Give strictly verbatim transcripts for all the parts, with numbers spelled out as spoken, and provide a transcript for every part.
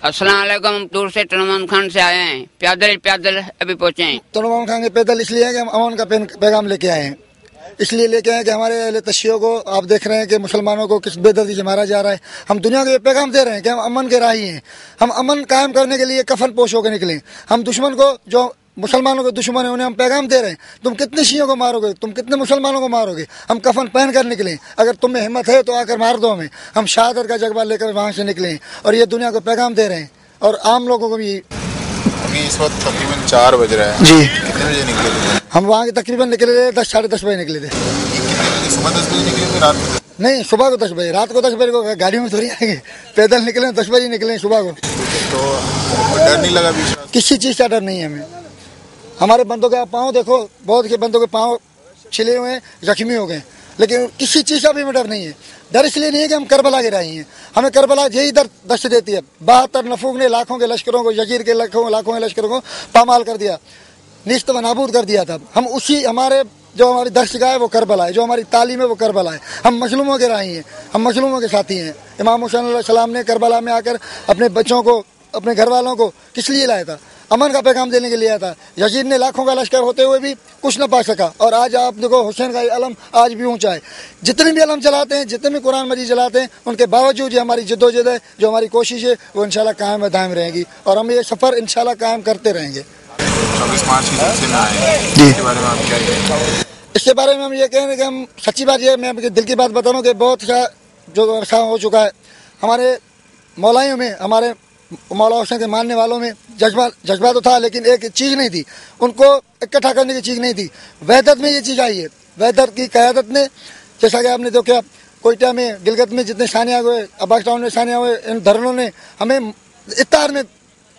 अस्सलाम वालेकुम। हम टूर से तनुमान खान से आए हैं, पैदल पैदल अभी पहुंचे हैं। तनुमान खान के पैदल इसलिए है कि हम अमन का पैगाम लेके आए हैं, इसलिए लेके आए कि हमारे अहले तशय्यो को आप देख रहे हैं कि मुसलमानों को किस बेदर्दी से मारा जा रहा है। हम दुनिया को ये पैगाम दे रहे हैं कि हम अमन के राही हैं, हम अमन कायम करने के लिए कफन पोश होकर निकले। हम दुश्मन को, जो मुसलमानों के दुश्मन है, उन्हें हम पैगाम दे रहे हैं, तुम कितने शियों को मारोगे, तुम कितने मुसलमानों को मारोगे, हम कफन पहन कर निकले, अगर तुम में हिम्मत है तो आकर मार दो हमें। हम शहादत का जज्बा लेकर वहाँ से निकले और ये दुनिया को पैगाम दे रहे हैं और आम लोगों को भी। अभी इस वक्त तकरीबन चार बज रहा है जी। कितने बजे निकले थे? हम वहाँ के तकरीबन निकले थे दस साढ़े दस बजे निकले थे। सुबह दस बजे निकले थे? रात को? नहीं, सुबह को दस बजे, रात को दस बजे को गाड़ियों में थोड़ी आएंगे, पैदल निकले दस बजे निकले सुबह को। तो डर नहीं लगा बीच में? किसी चीज़ का डर नहीं है हमें। हमारे बंदों के पाँव देखो, बहुत के बंदों के पाँव छिले हुए हैं, जख्मी हो गए, लेकिन किसी चीज़ का भी हमें डर नहीं है। डर इसलिए नहीं है कि हम करबला के राही हैं, हमें करबला यही दर दस्त देती है। बहत्तर नफूक ने लाखों के लश्करों को, यजीर के लाखों लाखों के लश्करों को पामाल कर दिया, निस्त व नाबूद कर दिया था। हम उसी, हमारे जो हमारी दर्शगाह है वो करबला है, जो हमारी तालीम है वो करबला है। हम मजलूमों के राही हैं, हम मजलूमों के साथी हैं। इमाम हुसैन अलैहिस्सलाम ने करबला में आकर अपने बच्चों को, अपने घर वालों को किस लिए लाया था? अमन का पैगाम देने के लिए आया था। यजीद ने लाखों का लश्कर होते हुए भी कुछ न पा सका, और आज आप देखो हुसैन का अलम आज भी ऊंचा है। जितने भी अलम चलाते हैं, जितने भी कुरान मजीद चलाते हैं, उनके बावजूद ये हमारी जद्दोजहद है, जो हमारी कोशिश है, वो इंशाल्लाह कायम दायम रहेगी और हम ये सफ़र इंशाल्लाह कायम करते रहेंगे। चौबीस मार्च के जलसे में आए, इसके बारे में आप क्या कहेंगे? इसके बारे में हम ये कह रहे हैं कि हम, सच्ची बात ये, मैं आपके दिल की बात बता रहा हूँ कि बहुत सा जो अरसा हो चुका है, हमारे मौलाइयों में, हमारे मौला हुसैन के मानने वालों में जज्बा जज्बा तो था, लेकिन एक चीज़ नहीं थी, उनको इकट्ठा करने की चीज़ नहीं थी। वहदत में ये चीज़ आई है, वहदत की क़यादत ने, जैसा कि आपने देखा कोयटा में, गिलगित में जितने सानिया हुए, अब्बास टाउन में सानिया हुए, इन धरनों ने हमें इत्तार में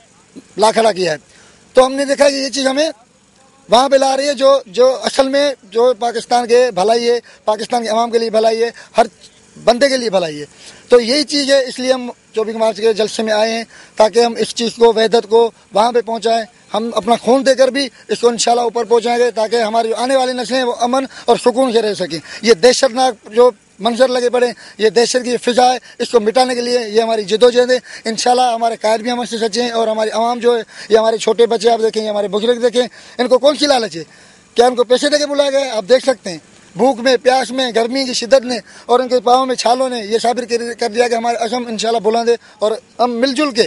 ला खड़ा किया है। तो हमने देखा कि ये चीज़ हमें वहाँ पे ला रही है, जो जो असल में जो पाकिस्तान के भलाई है, पाकिस्तान के अवाम के लिए भलाई है, हर बंदे के लिए भलाई है। तो यही चीज़ है, इसलिए हम चौबीस मार्च के जलसे में आए हैं, ताकि हम इस चीज़ को, वहदत को वहाँ पे पहुँचाएँ। हम अपना खून देकर भी इसको इंशाल्लाह ऊपर पहुँचाएंगे, ताकि हमारी आने वाली नस्लें वो अमन और सुकून से रह सकें। ये दहशतनाक जो मंजर लगे पड़े, ये दहशत की फिजा है, इसको मिटाने के लिए ये हमारी जदोजहद है। इंशाल्लाह हमारे कायद भी हमसे सच्चे हैं, और हमारी आवाम जो है, ये हमारे छोटे बच्चे आप देखें, हमारे बुजुर्ग देखें, इनको कौन सी लालच है? क्या इनको पैसे दे के बुलाया गया? आप देख सकते हैं, भूख में, प्यास में, गर्मी की शिद्दत ने और उनके पाँव में छालों ने ये साबित कर दिया कि हमारे असम इंशाल्लाह बुलंद है, और हम मिलजुल के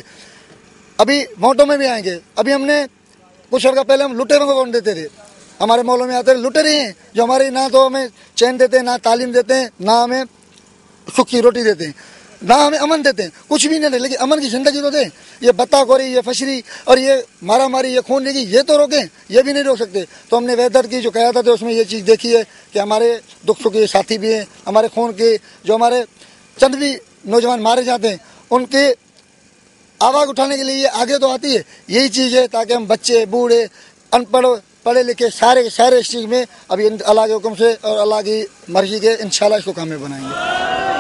अभी वोटों में भी आएंगे। अभी हमने कुछ अर्सा पहले हम लुटेरों को वोट देते थे, हमारे मौलों में आते हैं लुटेरे हैं, जो हमारी ना तो हमें चैन देते हैं, ना तालीम देते हैं, ना हमें सुख की रोटी देते हैं, ना हमें अमन देते हैं, कुछ भी नहीं दे, लेकिन अमन की ज़िंदगी तो दें। ये बत्ताखोरी, ये फशरी और ये मारा मारी, ये खून लेगी, ये तो रोकें, ये भी नहीं रोक सकते। तो हमने वहदत की जो क़यादत है उसमें ये चीज़ देखी है कि हमारे दुख सुख के साथी भी हैं, हमारे खून के जो हमारे चंद भी नौजवान मारे जाते हैं, उनके आवाज़ उठाने के लिए ये आगे तो आती है। यही चीज़ है, ताकि हम बच्चे, बूढ़े, अनपढ़, पढ़े लिखे सारे के सारे इस चीज़ में अभी अल्लाह के हुक्म से और अल्लाह की मर्ज़ी के इंशाल्लाह इसको कामयाब बनाएंगे।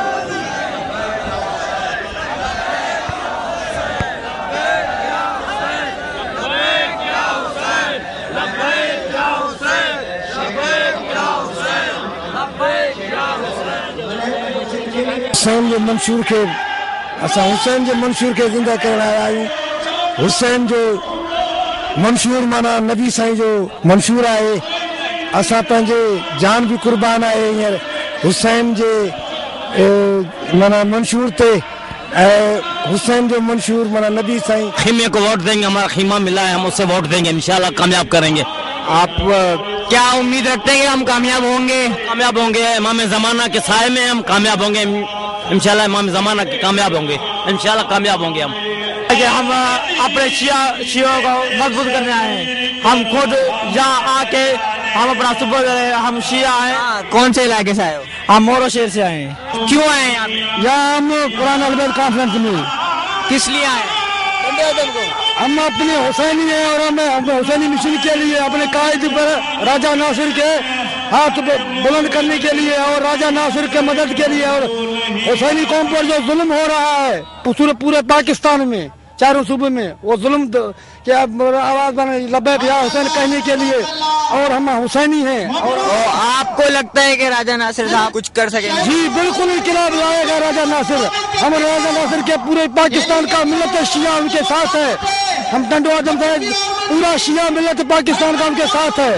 हुसैन जो मंशूर के असां हुसैन जो मंशूर के ज़िंदा करण आया आहियूं। हुसैन जो मंशूर माना नबी साईं जो मंशूर आहे, असां पंहिंजे जान भी कुर्बान आहे हींअर हुसैन जे माना मंशूर ते। हुसैन जो मंशूर माना नबी साईं। खीमे को वोट देंगे, हमारा खीमा मिला है, हम उससे वोट देंगे, इंशाल्लाह कामयाब करेंगे। आप क्या उम्मीद रखते हैं कि हम कामयाब होंगे? कामयाब होंगे, इमाम ज़माना के साए में हम कामयाब होंगे इंशाल्लाह। इमाम ज़माना के कामयाब होंगे इंशाल्लाह, कामयाब होंगे हम। हम अपने शिया शियों को मजबूत करने आए हैं। हम खुद यहाँ आके हम अपना सुबह हम शिया हैं। कौन से इलाके से आए हो? हम मोरो शहर से आए हैं। क्यों आए हैं यहाँ? यहाँ हम कुरान अलबेद कॉन्फ्रेंस में। किस लिए आए? हम अपने हुसैनी हैं और हमें अपने हुसैनी मिशन के लिए, अपने कायद पर राजा नासिर के हाथ बुलंद करने के लिए और राजा नासिर के मदद के लिए, और हुसैनी कौम पर जो जुल्म हो रहा है पूरे पूरे पाकिस्तान में, चारों सूबे में, वो जुल्म के आवाज बने लब्बैक या हुसैन कहने के लिए, और हम हुसैनी हैं। और आपको लगता है कि राजा नासिर साहब कुछ कर सकेंगे? जी बिल्कुल इनकलाब लाएगा राजा नासिर। हम राजा नासिर के पूरे पाकिस्तान का मिलत शिया उनके साथ है। हम टंडो आजम से पूरा शिया मिलत पाकिस्तान का उनके साथ है।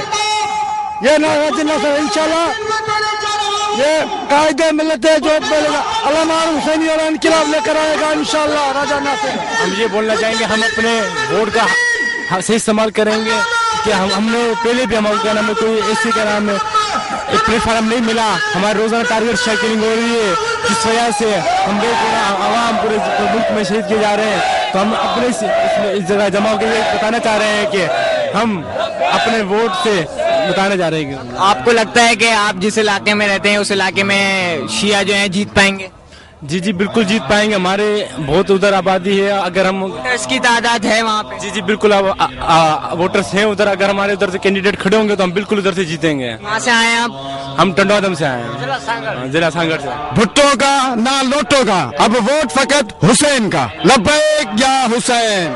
ये राजा नासिर इंशाल्लाह ये कायदे मिलत है जो अल्लामा हुसैनी और इनकलाब लेकर आएगा इंशाल्लाह राजा नासिर। हम ये बोलना चाहेंगे हम अपने वोट का सही इस्तेमाल करेंगे कि हम हमने पहले भी हमारे नाम में कोई ऐसी का नाम एक प्लेटफार्म नहीं मिला। हमारे रोजाना टारगेट शेयरिंग हो रही है जिस वजह से हम लोग आवाम पूरे मुल्क में शहीद किए जा रहे हैं। तो हम अपने इस जगह जमा होकर ये बताना चाह रहे हैं कि हम अपने वोट से बताने जा रहे हैं। आपको लगता है कि आप जिस इलाके में रहते हैं उस इलाके में शिया जो है जीत पाएंगे? जी जी बिल्कुल जीत पाएंगे। हमारे बहुत उधर आबादी है। अगर हम वोटर्स की तादाद है वहाँ पे? जी जी बिल्कुल वोटर्स हैं उधर। अगर हमारे उधर से कैंडिडेट खड़े होंगे तो हम बिल्कुल उधर से जीतेंगे। कहाँ से आए हैं आप? हम टंडवादम से आए हैं, जिला सांगड़ से। भुट्टो का ना लोटो का, अब वोट फकत हुसैन का। लब्बैक या हुसैन।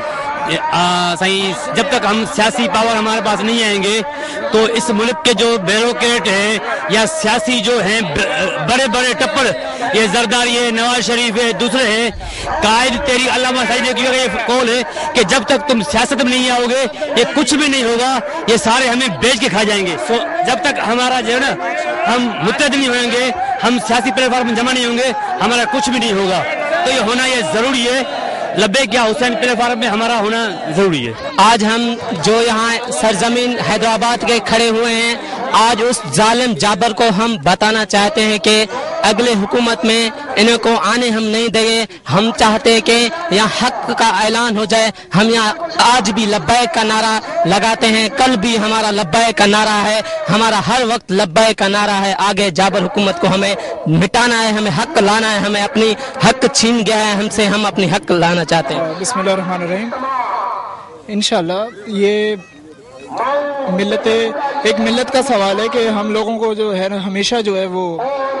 आ, सही जब तक हम सियासी पावर हमारे पास नहीं आएंगे तो इस मुल्क के जो ब्यूरोक्रेट हैं या सियासी जो हैं बड़े बड़े टप्पर, ये जरदारी है, नवाज शरीफ है, दूसरे हैं, कायद तेरी अल्लामा सईद ने ये कौल है कि जब तक तुम सियासत में नहीं आओगे ये कुछ भी नहीं होगा, ये सारे हमें बेच के खा जाएंगे। सो जब तक हमारा जो है ना हम मुत्तहद नहीं होंगे, हम सियासी प्लेटफॉर्म में जमा नहीं होंगे, हमारा कुछ भी नहीं होगा। तो ये होना ये जरूरी है। लब्बैक या हुसैन प्लेटफॉर्म में हमारा होना जरूरी है। आज हम जो यहाँ सरजमीन हैदराबाद के खड़े हुए हैं, आज उस जालिम जाबर को हम बताना चाहते हैं कि अगले हुकूमत में इनको आने हम नहीं देंगे। हम चाहते हैं कि यहाँ हक का ऐलान हो जाए। हम यहाँ आज भी लब्बैक का नारा लगाते हैं, कल भी हमारा लब्बैक का नारा है, हमारा हर वक्त लब्बैक का नारा है। आगे जाबर हुकूमत को हमें मिटाना है, हमें हक लाना है, हमें अपनी हक छीन गया है हमसे, हम अपनी हक लाना चाहते हैं। बिस्मिल्लाह रहमान रहीम। इंशाल्लाह ये मिल्लत एक मिल्लत का सवाल है कि हम लोगों को जो है हमेशा जो है वो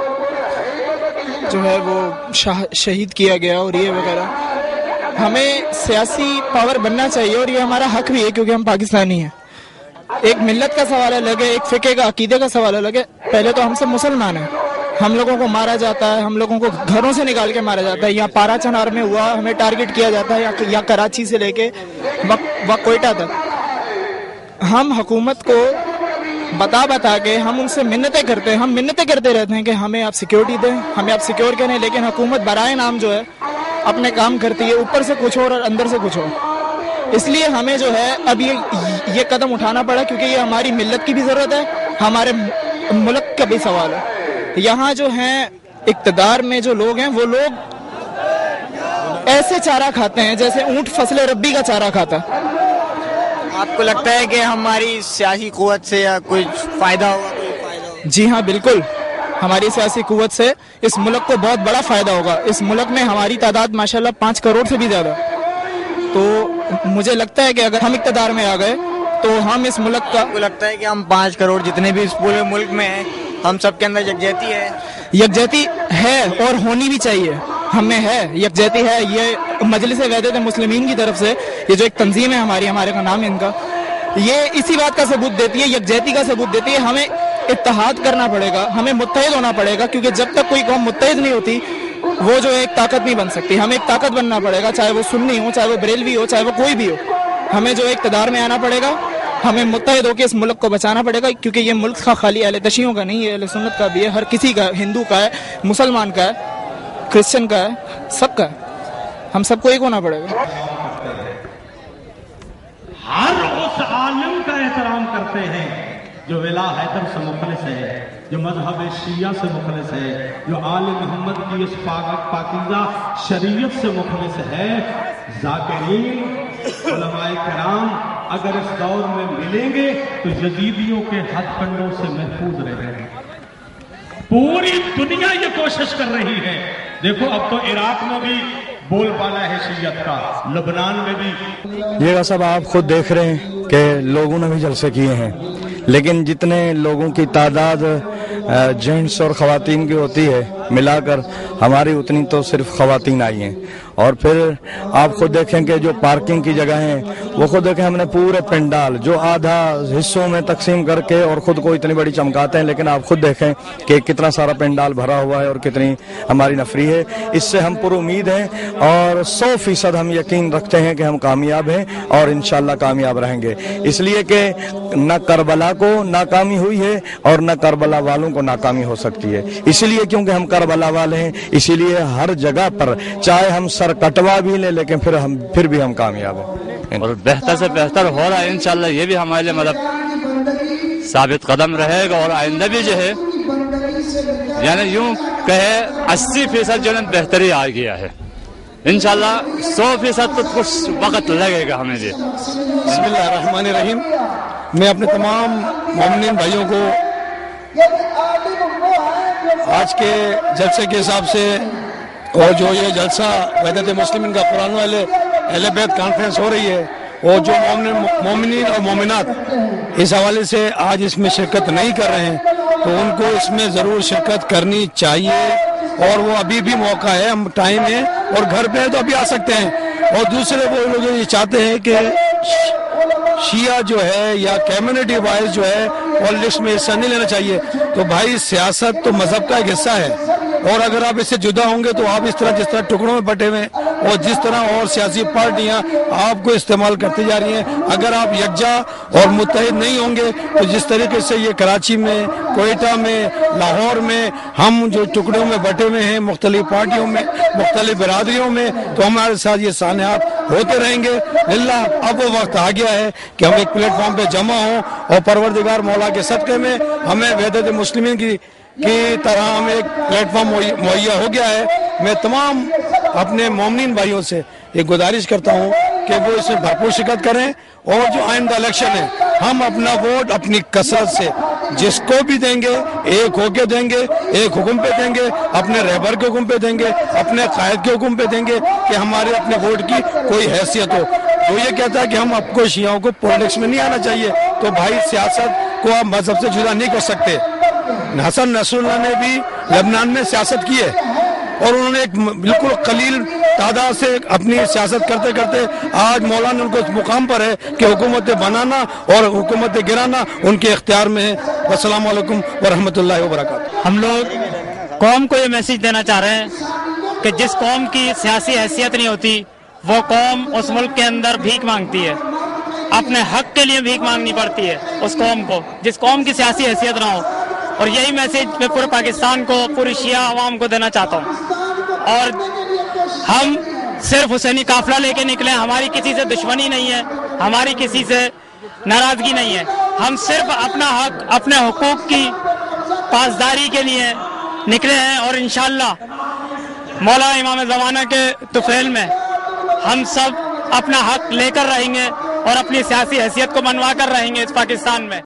जो है वो शहीद किया गया और ये वगैरह। हमें सियासी पावर बनना चाहिए और ये हमारा हक भी है क्योंकि हम पाकिस्तानी हैं। एक मिल्लत का सवाल अलग है, एक फिक़े का अकीदे का सवाल अलग है। पहले तो हम सब मुसलमान हैं, हम लोगों को मारा जाता है, हम लोगों को घरों से निकाल के मारा जाता है। यहाँ पारा चनार में हुआ, हमें टारगेट किया जाता है, या, या कराची से लेके व कोयटा तक। हम हुकूमत को बता बता के हम उनसे मिन्नतें करते हैं, हम मिन्नतें करते रहते हैं कि हमें आप सिक्योरिटी दें, हमें आप सिक्योर करें, लेकिन हुकूमत बराए नाम जो है अपने काम करती है, ऊपर से कुछ और अंदर से कुछ और। इसलिए हमें जो है अब ये ये कदम उठाना पड़ा क्योंकि ये हमारी मिल्लत की भी जरूरत है, हमारे मुल्क का भी सवाल है। यहाँ जो हैं इक्तदार में जो लोग हैं वो लोग ऐसे चारा खाते हैं जैसे ऊंट फसले रब्बी का चारा खाता है। आपको लगता है कि हमारी सियासी कुव्वत से या कुछ फायदा होगा? कोई फायदा होगा? जी हाँ बिल्कुल, हमारी सियासी कुव्वत से इस मुल्क को बहुत बड़ा फायदा होगा। इस मुल्क में हमारी तादाद माशाल्लाह पाँच करोड़ से भी ज्यादा। तो मुझे लगता है कि अगर हम इक्तदार में आ गए तो हम इस मुल्क का। आपको लगता है कि हम पाँच करोड़ जितने भी इस पूरे मुल्क में हैं, हम सबके अंदर यकजहती है? यकजहती है और होनी भी चाहिए, हमें है यकजहती है। ये मजलिस वहदत मुस्लिमीन की तरफ से ये जो एक तंजीम है हमारी, हमारे का नाम है इनका, ये इसी बात का सबूत देती है, यकजहती का सबूत देती है। हमें इत्तेहाद करना पड़ेगा, हमें मुत्तहिद होना पड़ेगा क्योंकि जब तक कोई कौम मुत्तहिद नहीं होती वो जो एक ताकत नहीं बन सकती। हमें एक ताकत बनना पड़ेगा, चाहे वो सुन्नी हो, चाहे वो बरेलवी हो, चाहे वो कोई भी हो। हमें जो इक़्तिदार में आना पड़ेगा, हमें मुत्तहिद होकर इस मुल्क को बचाना पड़ेगा क्योंकि ये मुल्क का खाली अहले तशीयों का नहीं है, अहले सुन्नत का भी है, हर किसी का, हिंदू का है, मुसलमान का है, क्रिश्चियन का है, सबका है। हम सबको एक होना पड़ेगा। हर उस आलिम का एहतराम करते हैं जो विला हैदर से मुखलिस है, जो मजहब शिया से मुखलिस है, जो आल मोहम्मद की इस पाकीज़ा शरीयत से मुखलिस है। ज़ाकिरीन उलमाए किराम अगर इस दौर में मिलेंगे तो यजीदियों के हथकंडों से महफूज रहेंगे। पूरी दुनिया ये कोशिश कर रही है। देखो अब तो इराक में भी बोलबाला है शियत का, लबनान में भी। ये सब आप खुद देख रहे हैं कि लोगों ने भी जलसे किए हैं, लेकिन जितने लोगों की तादाद जेंट्स और ख़वातीन की होती है ملا کر ہماری اتنی تو صرف خواتین آئی ہیں. اور پھر آپ خود دیکھیں کہ جو پارکنگ کی جگہ ہیں وہ خود دیکھیں ہم نے پورے پنڈال جو آدھا حصوں میں تقسیم کر کے اور خود کو اتنی بڑی چمکاتے ہیں، لیکن آپ خود دیکھیں کہ کتنا سارا پنڈال بھرا ہوا ہے اور کتنی ہماری نفری ہے. اس سے ہم پر امید ہیں اور سو فیصد ہم یقین رکھتے ہیں کہ ہم کامیاب ہیں اور انشاءاللہ کامیاب رہیں گے، اس لیے کہ نہ کربلا کو ناکامی ہوئی ہے اور نہ کربلا والوں کو ناکامی ہو سکتی ہے. اسی لیے کیونکہ ہم کربلا والے ہیں، اسی لیے ہر جگہ پر چاہے ہم سر کٹوا بھی لیں لیکن پھر ہم پھر بھی ہم کامیاب ہیں اور بہتر سے بہتر ہو رہا ہے. انشاءاللہ یہ بھی ہمارے لیے مطلب ثابت قدم رہے گا اور آئندہ بھی جو ہے یعنی یوں کہے اسی فیصد جو ہے بہتری آ گیا ہے. انشاءاللہ سو فیصد تو کچھ وقت لگے گا ہمیں. جی بسم اللہ الرحمن الرحیم. میں اپنے تمام مومنین بھائیوں کو آج کے جلسے کے حساب سے اور جو یہ جلسہ وحدت مسلمین کا قرآن والے اہل بیت کانفرنس ہو رہی ہے اور جو مومنین اور مومنات اس حوالے سے آج اس میں شرکت نہیں کر رہے ہیں تو ان کو اس میں ضرور شرکت کرنی چاہیے. اور وہ ابھی بھی موقع ہے، ہم ٹائم ہے اور گھر پہ تو ابھی آ سکتے ہیں. اور دوسرے وہ لوگ یہ چاہتے ہیں کہ شیعہ جو ہے یا کمیونٹی وائز جو ہے پالیٹکس میں حصہ نہیں لینا چاہیے. تو بھائی سیاست تو مذہب کا ایک حصہ ہے اور اگر آپ اس سے جدا ہوں گے تو آپ اس طرح جس طرح ٹکڑوں میں بٹے ہوئے اور جس طرح اور سیاسی پارٹیاں آپ کو استعمال کرتی جا رہی ہیں، اگر آپ یکجا اور متحد نہیں ہوں گے تو جس طریقے سے یہ کراچی میں، کوئٹہ میں، لاہور میں ہم جو ٹکڑوں میں بٹے ہوئے ہیں مختلف پارٹیوں میں، مختلف برادریوں میں، تو ہمارے ساتھ یہ سانحات ہوتے رہیں گے. للہ اب وہ وقت آ گیا ہے کہ ہم ایک پلیٹ فارم پہ جمع ہوں اور پروردگار مولا کے صدقے میں ہمیں وحدت مسلمین کی کی طرح ہمیں ایک پلیٹ فارم مہیا ہو گیا ہے. میں تمام اپنے مومنین بھائیوں سے یہ گزارش کرتا ہوں کہ وہ اس میں بھرپور شرکت کریں اور جو آئندہ الیکشن ہے ہم اپنا ووٹ اپنی کثرت سے جس کو بھی دیں گے ایک ہو کے دیں گے، ایک حکم پہ دیں گے، اپنے رہبر کے حکم پہ دیں گے، اپنے قائد کے حکم پہ دیں گے کہ ہمارے اپنے ووٹ کی کوئی حیثیت ہو. تو یہ کہتا ہے کہ ہم آپ کو شیعوں کو پولیٹکس میں نہیں آنا چاہیے. تو بھائی سیاست کو آپ مذہب سے جدا نہیں کر سکتے. حسن نصر اللہ نے بھی لبنان میں سیاست کی ہے اور انہوں نے ایک بالکل قلیل تعداد سے اپنی سیاست کرتے کرتے آج مولانا ان کو اس مقام پر ہے کہ حکومتیں بنانا اور حکومتیں گرانا ان کے اختیار میں ہے. السلام علیکم ورحمۃ اللہ وبرکاتہ. ہم لوگ قوم کو یہ میسج دینا چاہ رہے ہیں کہ جس قوم کی سیاسی حیثیت نہیں ہوتی وہ قوم اس ملک کے اندر بھیک مانگتی ہے، اپنے حق کے لیے بھیک مانگنی پڑتی ہے اس قوم کو جس قوم کی سیاسی حیثیت نہ ہو. اور یہی میسج میں پورے پاکستان کو، پوری شیعہ عوام کو دینا چاہتا ہوں. اور ہم صرف حسینی قافلہ لے کے نکلے، ہماری کسی سے دشمنی نہیں ہے، ہماری کسی سے ناراضگی نہیں ہے. ہم صرف اپنا حق، اپنے حقوق کی پاسداری کے لیے نکلے ہیں اور انشاءاللہ مولا امام زمانہ کے طفیل میں ہم سب اپنا حق لے کر رہیں گے اور اپنی سیاسی حیثیت کو منوا کر رہیں گے اس پاکستان میں.